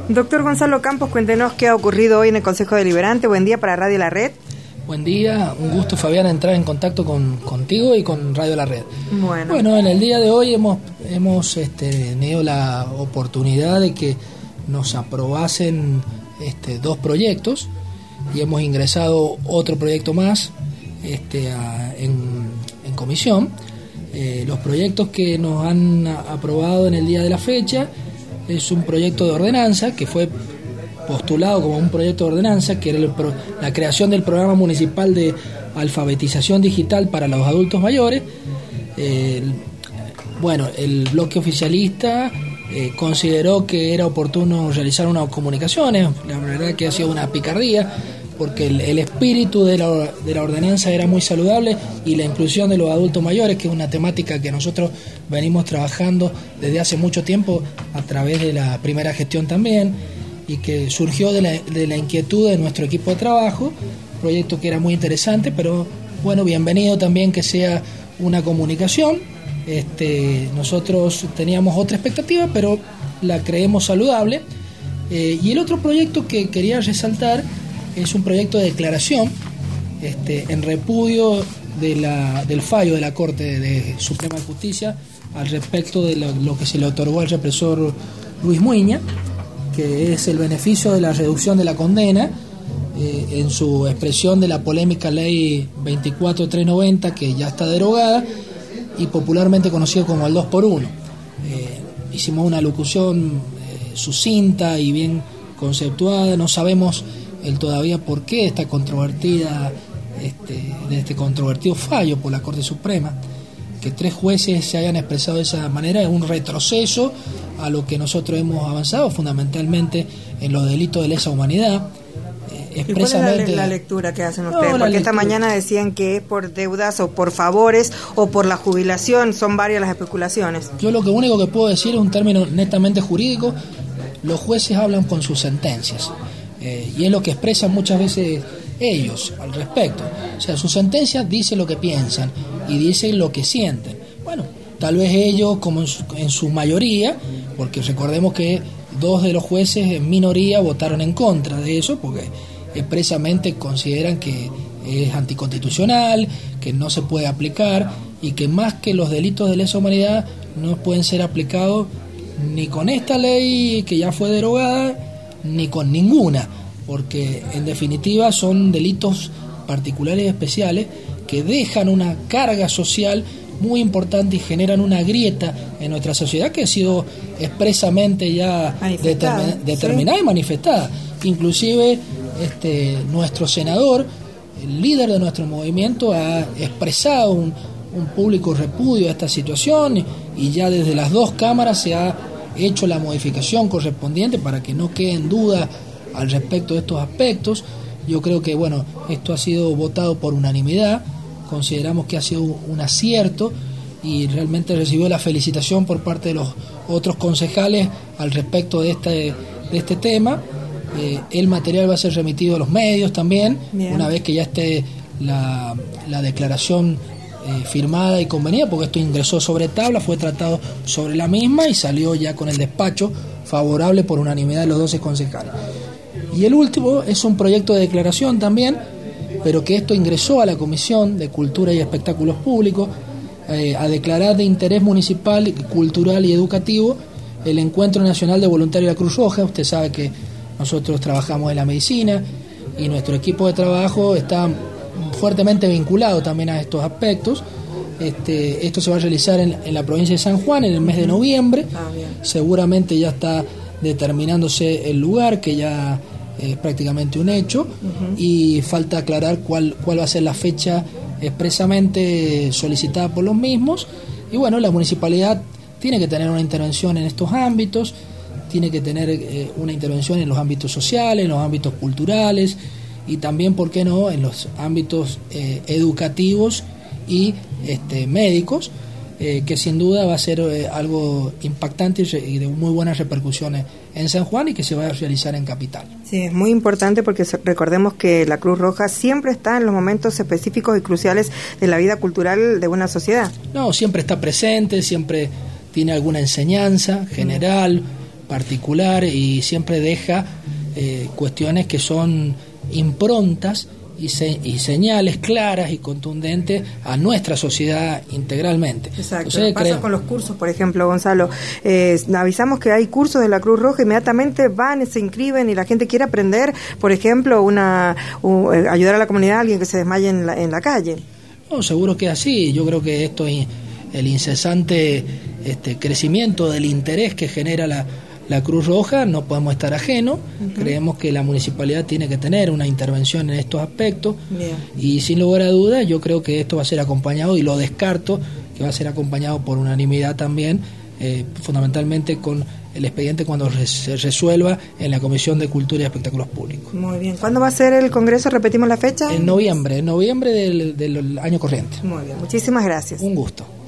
Doctor Gonzalo Campos, cuéntenos qué ha ocurrido hoy en el Consejo Deliberante. Buen día para Radio La Red. Buen día, un gusto, Fabián, entrar en contacto contigo y con Radio La Red. Bueno, en el día de hoy hemos tenido la oportunidad de que nos aprobasen dos proyectos y hemos ingresado otro proyecto más en comisión. Los proyectos que nos han aprobado en el día de la fecha es un proyecto de ordenanza que fue postulado como un proyecto de ordenanza, que era la creación del programa municipal de alfabetización digital para los adultos mayores. El bloque oficialista consideró que era oportuno realizar unas comunicaciones. La verdad que ha sido una picardía, porque el espíritu de la ordenanza era muy saludable, y la inclusión de los adultos mayores, que es una temática que nosotros venimos trabajando desde hace mucho tiempo a través de la primera gestión también, y que surgió de la inquietud de nuestro equipo de trabajo, proyecto que era muy interesante, pero bueno, bienvenido también que sea una comunicación. Nosotros teníamos otra expectativa, pero la creemos saludable. Y el otro proyecto que quería resaltar es un proyecto de declaración en repudio del fallo de la Corte Suprema de Justicia al respecto de lo que se le otorgó al represor Luis Muiña, que es el beneficio de la reducción de la condena en su expresión de la polémica ley 24390, que ya está derogada y popularmente conocido como el 2x1. Hicimos una locución sucinta y bien conceptuada. No sabemos todavía por qué esta controvertida de este controvertido fallo por la Corte Suprema. Que 3 jueces se hayan expresado de esa manera es un retroceso a lo que nosotros hemos avanzado, fundamentalmente en los delitos de lesa humanidad. Expresamente, ¿y cuál es la lectura que hacen ustedes? Porque esta mañana decían que es por deudas o por favores o por la jubilación, son varias las especulaciones. Yo lo único que puedo decir es un término netamente jurídico. Los jueces hablan con sus sentencias, y es lo que expresan muchas veces ellos al respecto. O sea, su sentencia dice lo que piensan y dice lo que sienten. Bueno, tal vez ellos, como en su mayoría, porque recordemos que 2 de los jueces en minoría votaron en contra de eso, porque expresamente consideran que es anticonstitucional, que no se puede aplicar, y que más que los delitos de lesa humanidad no pueden ser aplicados ni con esta ley que ya fue derogada, ni con ninguna, porque en definitiva son delitos particulares y especiales que dejan una carga social muy importante y generan una grieta en nuestra sociedad que ha sido expresamente ya determinada, ¿sí? Y manifestada. Inclusive nuestro senador, el líder de nuestro movimiento, ha expresado un público repudio a esta situación, y ya desde las 2 cámaras se ha hecho la modificación correspondiente para que no quede en duda al respecto de estos aspectos. Yo creo que esto ha sido votado por unanimidad. Consideramos que ha sido un acierto y realmente recibió la felicitación por parte de los otros concejales al respecto de este tema. El material va a ser remitido a los medios también. Bien. Una vez que ya esté la declaración firmada y convenida, porque esto ingresó sobre tabla, fue tratado sobre la misma y salió ya con el despacho favorable por unanimidad de los 12 concejales. Y el último es un proyecto de declaración también, pero que esto ingresó a la Comisión de Cultura y Espectáculos Públicos a declarar de interés municipal, cultural y educativo el Encuentro Nacional de Voluntarios de la Cruz Roja. Usted sabe que nosotros trabajamos en la medicina y nuestro equipo de trabajo está fuertemente vinculado también a estos aspectos. Esto se va a realizar en la provincia de San Juan en el mes de noviembre. Seguramente ya está determinándose el lugar, que ya es prácticamente un hecho, y falta aclarar cuál va a ser la fecha expresamente solicitada por los mismos. Y la municipalidad tiene que tener una intervención en estos ámbitos, tiene que tener una intervención en los ámbitos sociales, en los ámbitos culturales, y también, ¿por qué no?, en los ámbitos educativos y médicos, que sin duda va a ser algo impactante y de muy buenas repercusiones en San Juan, y que se va a realizar en Capital. Sí, es muy importante porque recordemos que la Cruz Roja siempre está en los momentos específicos y cruciales de la vida cultural de una sociedad. No, siempre está presente, siempre tiene alguna enseñanza general, particular y siempre deja cuestiones que son improntas y señales claras y contundentes a nuestra sociedad integralmente. Exacto. Entonces, pasa con los cursos, por ejemplo, Gonzalo. Avisamos que hay cursos de la Cruz Roja, inmediatamente van, se inscriben y la gente quiere aprender, por ejemplo, ayudar a la comunidad a alguien que se desmaye en la calle. No, seguro que es así. Yo creo que esto es el incesante crecimiento del interés que genera la Cruz Roja, no podemos estar ajenos. Creemos que la municipalidad tiene que tener una intervención en estos aspectos. Bien. Y sin lugar a dudas yo creo que esto va a ser acompañado, y lo descarto, que va a ser acompañado por unanimidad también, fundamentalmente con el expediente cuando se resuelva en la Comisión de Cultura y Espectáculos Públicos. Muy bien. ¿Cuándo va a ser el Congreso? ¿Repetimos la fecha? En noviembre del año corriente. Muy bien. Muchísimas gracias. Un gusto.